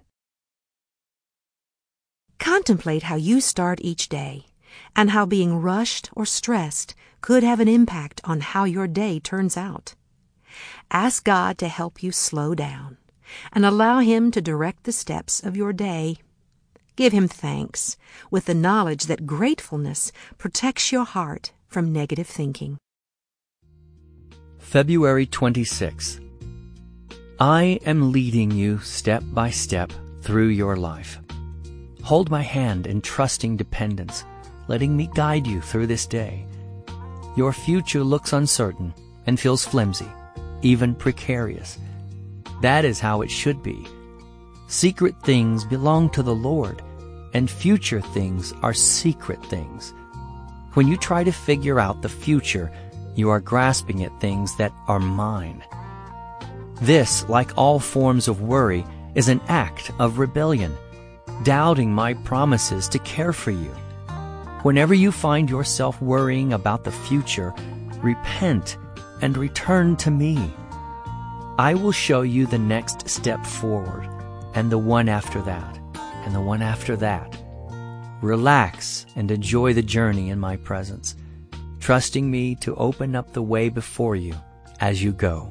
Contemplate how you start each day and how being rushed or stressed could have an impact on how your day turns out. Ask God to help you slow down and allow Him to direct the steps of your day. Give Him thanks with the knowledge that gratefulness protects your heart from negative thinking. February 26. I am leading you step by step through your life. Hold my hand in trusting dependence, letting me guide you through this day. Your future looks uncertain and feels flimsy, even precarious. That is how it should be. Secret things belong to the Lord, and future things are secret things. When you try to figure out the future, you are grasping at things that are mine. This, like all forms of worry, is an act of rebellion, doubting my promises to care for you. Whenever you find yourself worrying about the future, repent and return to me. I will show you the next step forward, and the one after that, and the one after that. Relax and enjoy the journey in my presence, trusting me to open up the way before you as you go.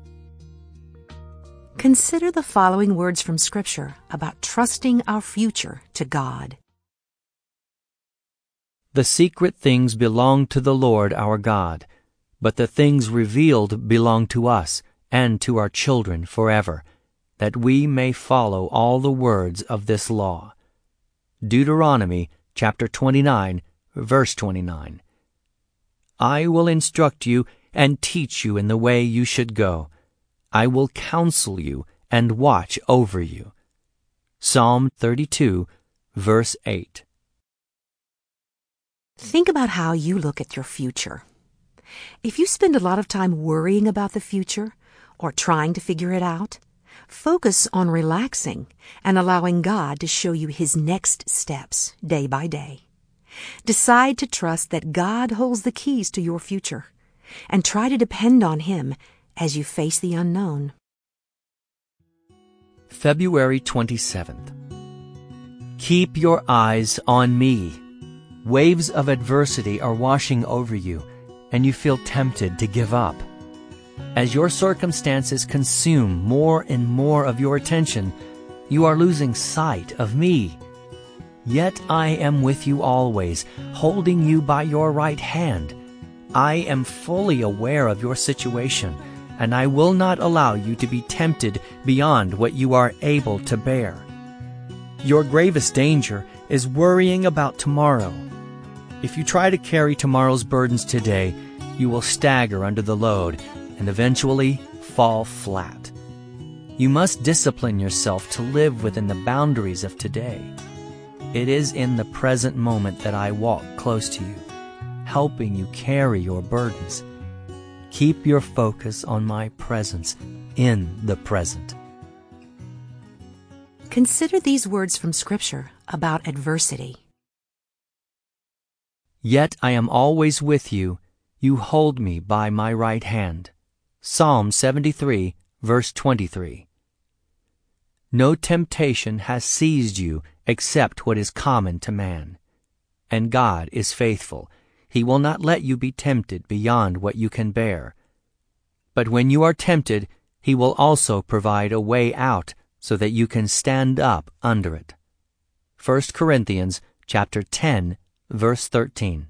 Consider the following words from Scripture about trusting our future to God. The secret things belong to the Lord our God, but the things revealed belong to us and to our children forever, that we may follow all the words of this law. Deuteronomy chapter 29, verse 29. I will instruct you and teach you in the way you should go. I will counsel you and watch over you. Psalm 32, verse 8. Think about how you look at your future. If you spend a lot of time worrying about the future or trying to figure it out, focus on relaxing and allowing God to show you His next steps day by day. Decide to trust that God holds the keys to your future and try to depend on Him as you face the unknown. February 27th. Keep your eyes on me. Waves of adversity are washing over you, and you feel tempted to give up. As your circumstances consume more and more of your attention, you are losing sight of me. Yet I am with you always, holding you by your right hand. I am fully aware of your situation, and I will not allow you to be tempted beyond what you are able to bear. Your gravest danger is worrying about tomorrow. If you try to carry tomorrow's burdens today, you will stagger under the load and eventually fall flat. You must discipline yourself to live within the boundaries of today. It is in the present moment that I walk close to you, helping you carry your burdens. Keep your focus on my presence in the present. Consider these words from Scripture about adversity. Yet I am always with you. You hold me by my right hand. Psalm 73, verse 23. No temptation has seized you except what is common to man. And God is faithful. He will not let you be tempted beyond what you can bear. But when you are tempted, He will also provide a way out so that you can stand up under it. 1 Corinthians chapter 10, verse 13.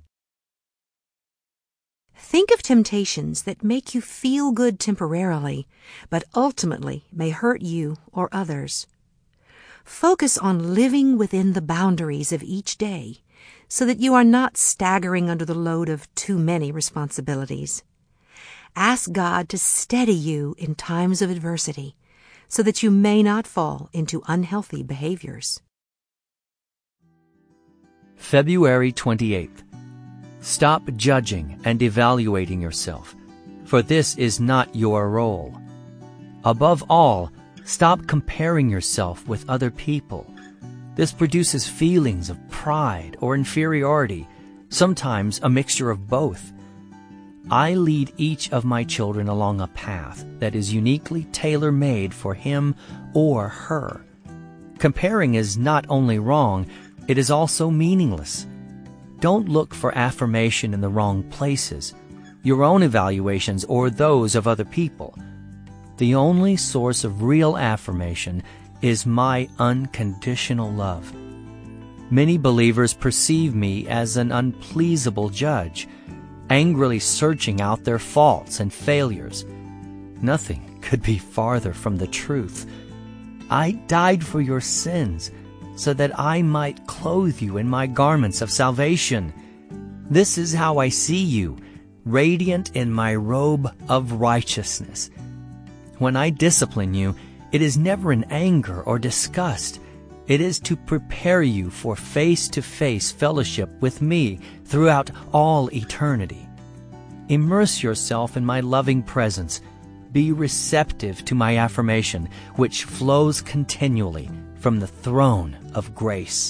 Think of temptations that make you feel good temporarily, but ultimately may hurt you or others. Focus on living within the boundaries of each day so that you are not staggering under the load of too many responsibilities. Ask God to steady you in times of adversity so that you may not fall into unhealthy behaviors. February 28th. Stop judging and evaluating yourself, for this is not your role. Above all, stop comparing yourself with other people. This produces feelings of pride or inferiority, sometimes a mixture of both. I lead each of my children along a path that is uniquely tailor-made for him or her. Comparing is not only wrong, it is also meaningless. Don't look for affirmation in the wrong places, your own evaluations or those of other people. The only source of real affirmation is my unconditional love. Many believers perceive me as an unpleasable judge, angrily searching out their faults and failures. Nothing could be farther from the truth. I died for your sins, so that I might clothe you in my garments of salvation. This is how I see you, radiant in my robe of righteousness. When I discipline you, it is never in anger or disgust. It is to prepare you for face-to-face fellowship with me throughout all eternity. Immerse yourself in my loving presence. Be receptive to my affirmation, which flows continually from the throne of grace.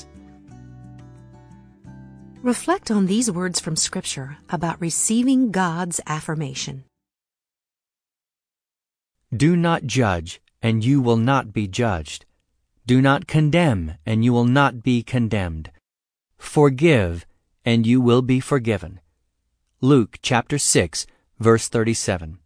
Reflect on these words from Scripture about receiving God's affirmation. Do not judge, and you will not be judged. Do not condemn, and you will not be condemned. Forgive, and you will be forgiven. Luke chapter 6, verse 37.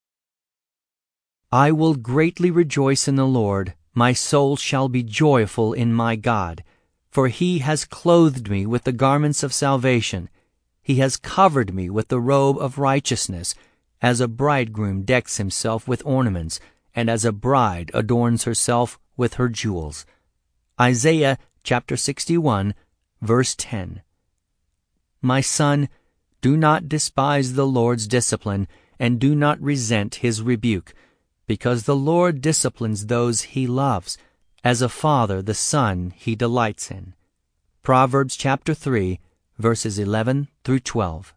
I will greatly rejoice in the Lord. My soul shall be joyful in my God. For he has clothed me with the garments of salvation. He has covered me with the robe of righteousness, as a bridegroom decks himself with ornaments, and as a bride adorns herself with her jewels. Isaiah chapter 61, verse 10. My son, do not despise the Lord's discipline, and do not resent his rebuke, because the Lord disciplines those he loves, as a father the son he delights in. Proverbs chapter 3, verses 11 through 12.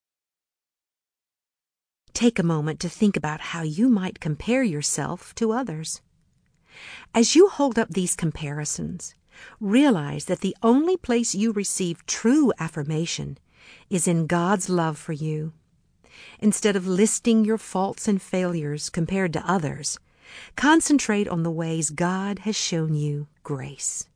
Take a moment to think about how you might compare yourself to others. As you hold up these comparisons, realize that the only place you receive true affirmation is in God's love for you. Instead of listing your faults and failures compared to others, concentrate on the ways God has shown you grace.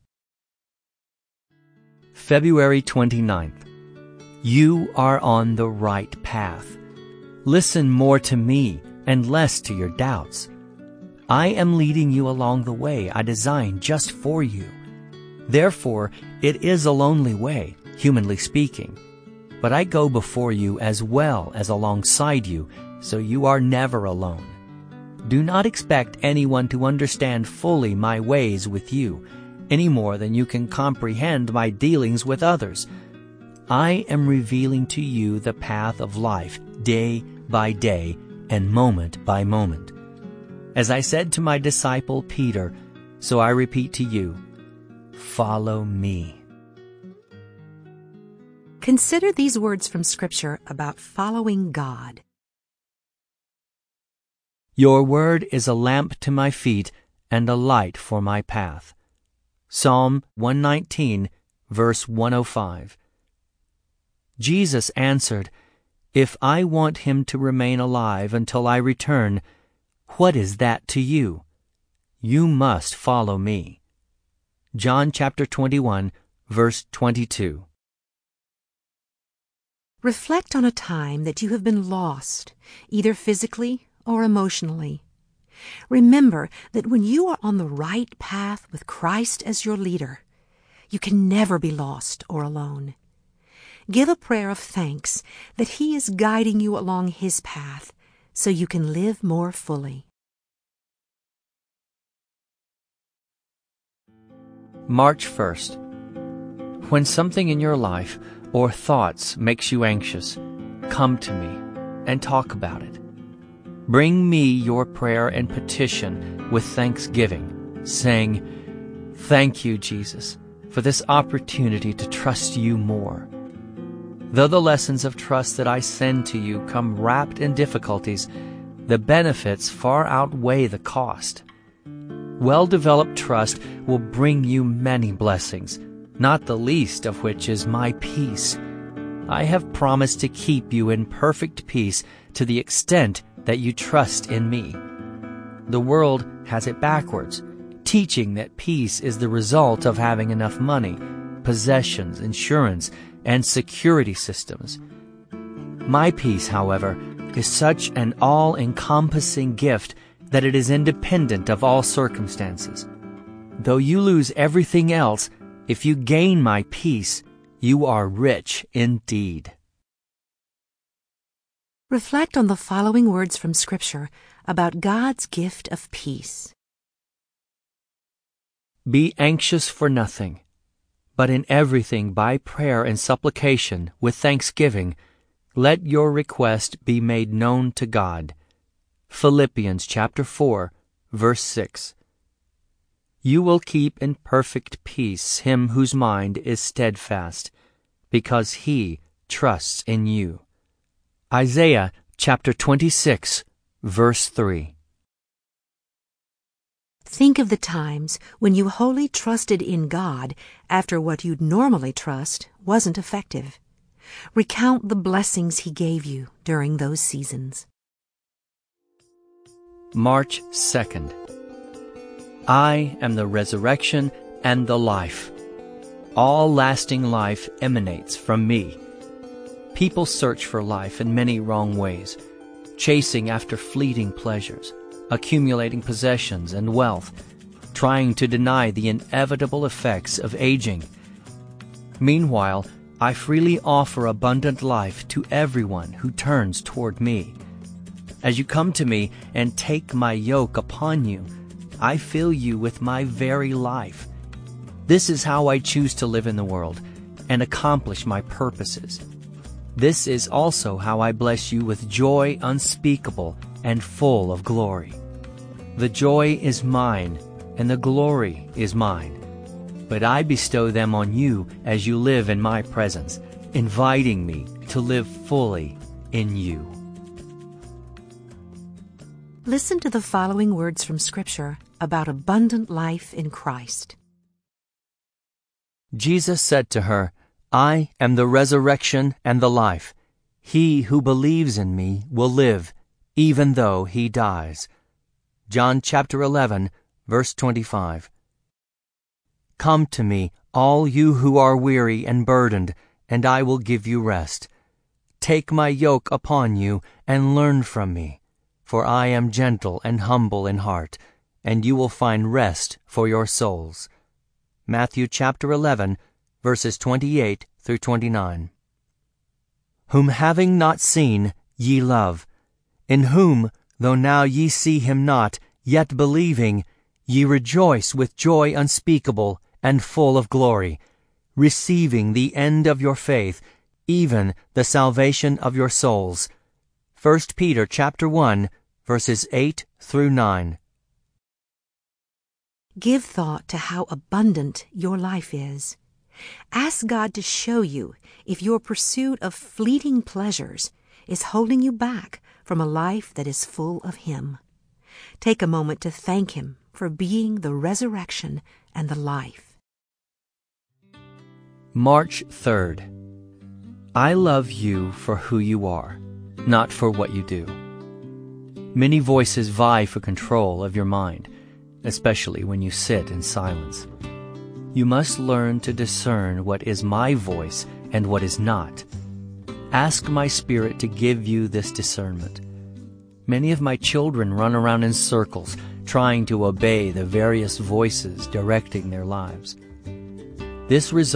February 29th. You are on the right path. Listen more to me and less to your doubts. I am leading you along the way I designed just for you. Therefore, it is a lonely way, humanly speaking. But I go before you as well as alongside you, so you are never alone. Do not expect anyone to understand fully my ways with you, any more than you can comprehend my dealings with others. I am revealing to you the path of life day by day and moment by moment. As I said to my disciple Peter, so I repeat to you, follow me. Consider these words from Scripture about following God. Your word is a lamp to my feet and a light for my path. Psalm 119, verse 105. Jesus answered, If I want him to remain alive until I return, what is that to you? You must follow me. John chapter 21, verse 22. Reflect on a time that you have been lost, either physically or emotionally. Remember that when you are on the right path with Christ as your leader, you can never be lost or alone. Give a prayer of thanks that He is guiding you along His path so you can live more fully. March 1st. When something in your life or thoughts makes you anxious, come to me and talk about it. Bring me your prayer and petition with thanksgiving, saying, Thank you, Jesus. for this opportunity to trust you more. Though the lessons of trust that I send to you come wrapped in difficulties, the benefits far outweigh the cost. Well-developed trust will bring you many blessings, not the least of which is my peace. I have promised to keep you in perfect peace to the extent that you trust in me. The world has it backwards, teaching that peace is the result of having enough money, possessions, insurance, and security systems. My peace, however, is such an all-encompassing gift that it is independent of all circumstances. Though you lose everything else, if you gain my peace, you are rich indeed. Reflect on the following words from Scripture about God's gift of peace. Be anxious for nothing, but in everything by prayer and supplication with thanksgiving, let your request be made known to God. Philippians chapter 4, verse 6. You will keep in perfect peace him whose mind is steadfast, because he trusts in you. Isaiah chapter 26, verse 3. Think of the times when you wholly trusted in God after what you'd normally trust wasn't effective. Recount the blessings He gave you during those seasons. March 2nd. I am the resurrection and the life. All lasting life emanates from me. People search for life in many wrong ways, chasing after fleeting pleasures, accumulating possessions and wealth, trying to deny the inevitable effects of aging. Meanwhile, I freely offer abundant life to everyone who turns toward me. As you come to me and take my yoke upon you, I fill you with my very life. This is how I choose to live in the world and accomplish my purposes. This is also how I bless you with joy unspeakable and full of glory. The joy is mine, and the glory is mine. But I bestow them on you as you live in my presence, inviting me to live fully in you. Listen to the following words from Scripture about abundant life in Christ. Jesus said to her, I am the resurrection and the life. He who believes in me will live, even though he dies. John chapter 11, verse 25. Come to me, all you who are weary and burdened, and I will give you rest. Take my yoke upon you and learn from me, for I am gentle and humble in heart, and you will find rest for your souls. Matthew chapter 11, verses 28 through 29. Whom having not seen, ye love, in whom, though now ye see him not, yet believing, ye rejoice with joy unspeakable and full of glory, receiving the end of your faith, even the salvation of your souls. 1 Peter chapter 1, verses 8 through 9. Give thought to how abundant your life is. Ask God to show you if your pursuit of fleeting pleasures is holding you back from a life that is full of Him. Take a moment to thank Him for being the resurrection and the life. March 3rd. I love you for who you are, not for what you do. Many voices vie for control of your mind, especially when you sit in silence. You must learn to discern what is my voice and what is not. Ask my Spirit to give you this discernment. Many of my children run around in circles, trying to obey the various voices directing their lives. This results